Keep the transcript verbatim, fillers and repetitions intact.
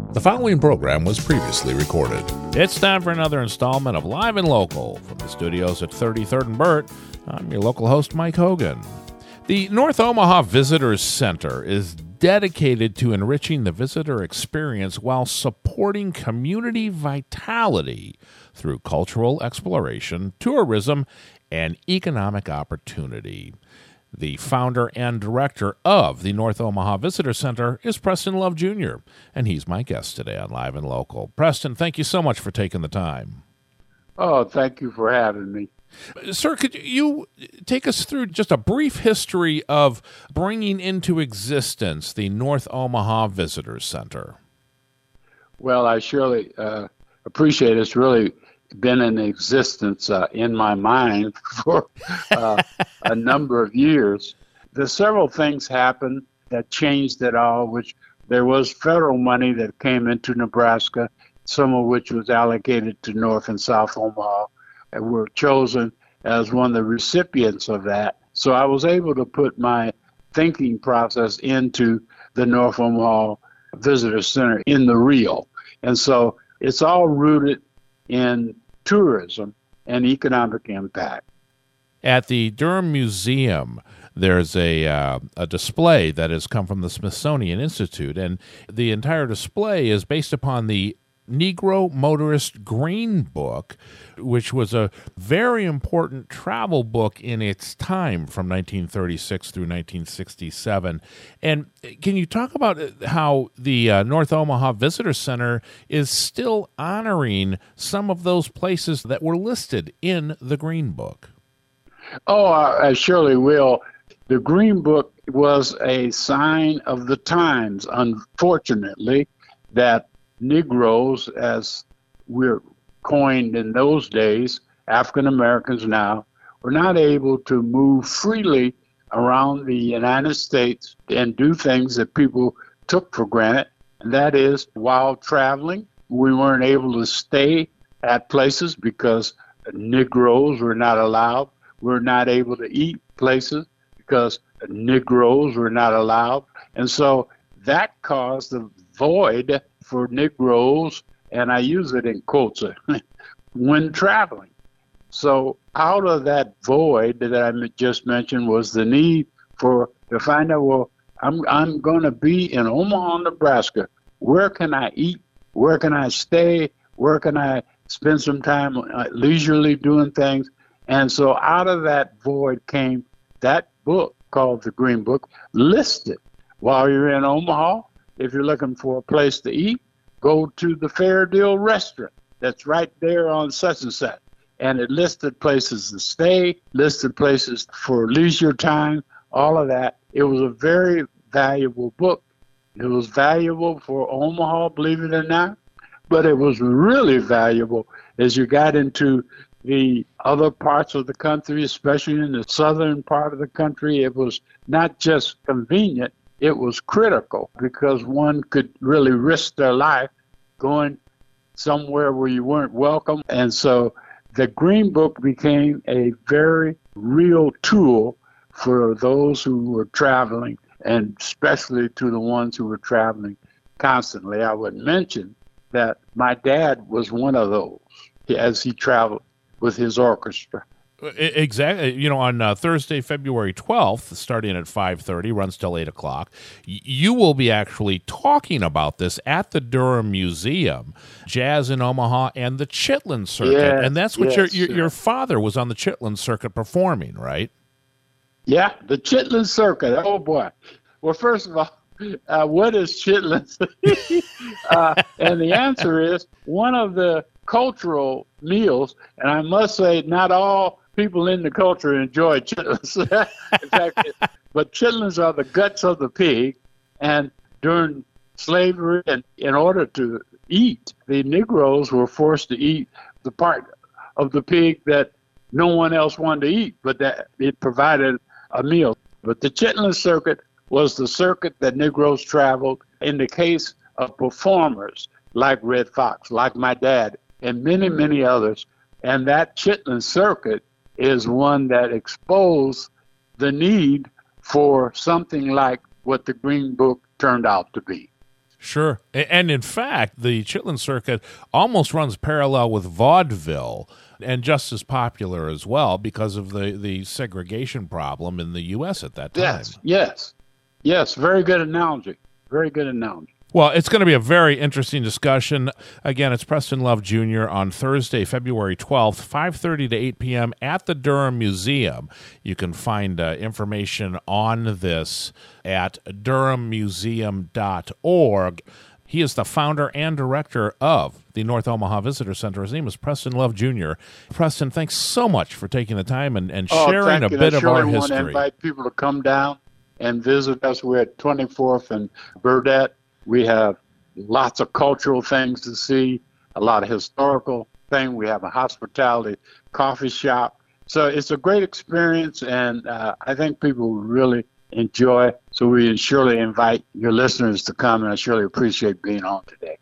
The following program was previously recorded. It's time for another installment of Live and Local from the studios at thirty-third and Burt. I'm your local host, Mike Hogan. The North Omaha Visitors Center is dedicated to enriching the visitor experience while supporting community vitality through cultural exploration, tourism, and economic opportunity. The founder and director of the North Omaha Visitor Center is Preston Love Junior, and he's my guest today on Live and Local. Preston, thank you so much for taking the time. Oh, thank you for having me. Sir, could you take us through just a brief history of bringing into existence the North Omaha Visitor Center? Well, I surely uh, appreciate it. It's really been in existence uh, in my mind for uh, a number of years. There's several things happened that changed it all, which there was federal money that came into Nebraska, some of which was allocated to North and South Omaha, and were chosen as one of the recipients of that. So I was able to put my thinking process into the North Omaha Visitor Center in the real. And so it's all rooted in tourism and economic impact. At the Durham Museum, there's a uh, a display that has come from the Smithsonian Institute, and the entire display is based upon the Negro Motorist Green Book, which was a very important travel book in its time from nineteen thirty-six through nineteen sixty-seven. And can you talk about how the uh, North Omaha Visitor Center is still honoring some of those places that were listed in the Green Book? Oh, I, I surely will. The Green Book was a sign of the times, unfortunately, that Negroes, as we're coined in those days, African Americans now, were not able to move freely around the United States and do things that people took for granted. And that is, while traveling, we weren't able to stay at places because Negroes were not allowed. We were not able to eat places because Negroes were not allowed. And so that caused a void for Negroes, and I use it in quotes, when traveling. So out of that void that I just mentioned was the need for to find out, well, I'm I'm going to be in Omaha, Nebraska. Where can I eat? Where can I stay? Where can I spend some time uh, leisurely doing things? And so out of that void came that book called the Green Book, listed while you're in Omaha. If you're looking for a place to eat, go to the Fair Deal restaurant that's right there on such and such. And it listed places to stay, listed places for leisure time, all of that. It was a very valuable book. It was valuable for Omaha, believe it or not, but it was really valuable as you got into the other parts of the country, especially in the southern part of the country. It was not just convenient, it was critical because one could really risk their life going somewhere where you weren't welcome. And so the Green Book became a very real tool for those who were traveling, and especially to the ones who were traveling constantly. I would mention that my dad was one of those as he traveled with his orchestra. Exactly. You know, on uh, Thursday, February twelfth, starting at five thirty, runs till eight o'clock, y- you will be actually talking about this at the Durham Museum, Jazz in Omaha, and the Chitlin Circuit. Yes, and that's what yes, your, your your father was on the Chitlin Circuit performing, right? Yeah, the Chitlin Circuit. Oh, boy. Well, first of all, uh, what is Chitlin? uh, and the answer is one of the cultural meals, and I must say not all people in the culture enjoy chitlins. In fact, it, but chitlins are the guts of the pig, and during slavery, and in order to eat, the Negroes were forced to eat the part of the pig that no one else wanted to eat, but that it provided a meal. But the Chitlin Circuit was the circuit that Negroes traveled in the case of performers like Red Fox, like my dad, and many, many others. And that Chitlin Circuit is one that exposed the need for something like what the Green Book turned out to be. Sure. A- And in fact, the Chitlin Circuit almost runs parallel with vaudeville and just as popular as well because of the, the segregation problem in the U S at that time. Yes, yes, yes. Very good analogy. Very good analogy. Well, it's going to be a very interesting discussion. Again, it's Preston Love Junior on Thursday, February twelfth, five thirty to eight p.m. at the Durham Museum. You can find uh, information on this at durham museum dot org. He is the founder and director of the North Omaha Visitor Center. His name is Preston Love Junior Preston, thanks so much for taking the time and, and Oh, sharing a thank you. bit I of our surely want to history. invite people to come down and visit us. We're at twenty-fourth and Burdette. We have lots of cultural things to see, a lot of historical things. We have a hospitality coffee shop. So it's a great experience, and uh, I think people will really enjoy. So we surely invite your listeners to come, and I surely appreciate being on today.